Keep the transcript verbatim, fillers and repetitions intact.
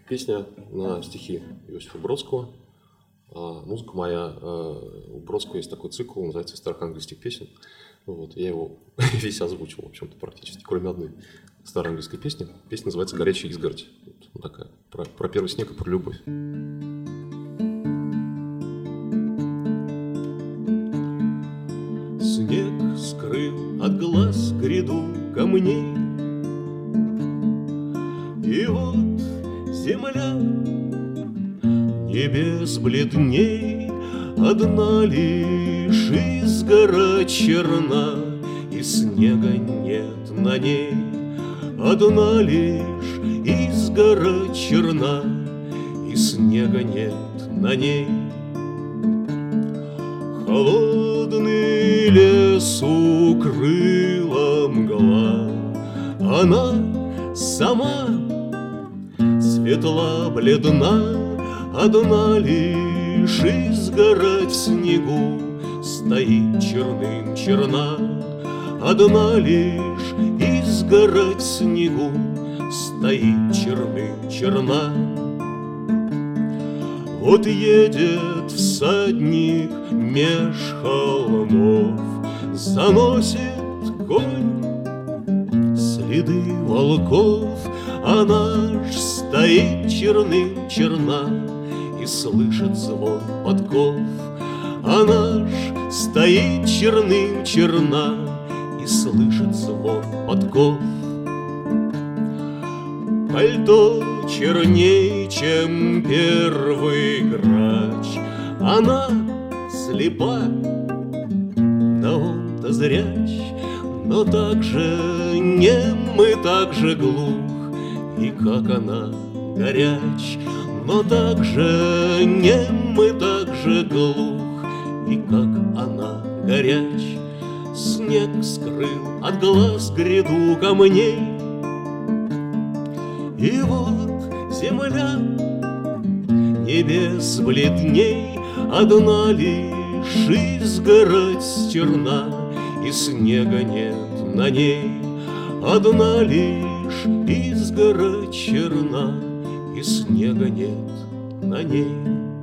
Песня на стихи Иосифа Бродского. А музыка моя, у Бродского есть такой цикл, называется «Старых английских песен». Вот, я его весь озвучил, в общем-то, практически, кроме одной старой английской песни. Песня называется «Горячая изгородь». Вот такая, про, про первый снег и про любовь. Снег скрыл от глаз гряду камней, и вот земля небес бледней, одна лишь изгородь черна, и снега нет на ней. Одна лишь изгородь черна, и снега нет на ней. Холодный лес укрыла мгла, она сама светла бледна, одна лишь изгородь в снегу стоит черным черна, одна лишь изгородь в снегу стоит черным черна. Вот едет всадник меж холмов, заносит конь следы волков, она ж стоит черным черна и слышит звон подков. Она ж стоит черным черна и слышит звон подков. Пальто черней, чем первый грач, она слепа, да он-то зряч, но так же нем и так же глух, и как она горяч, но так же нем и так же глух, и как она горяч. Снег скрыл от глаз гряду камней, и вот земля небес бледней, одна лишь изгородь черна, и снега нет на ней. Одна лишь изгородь черна, и снега нет на ней.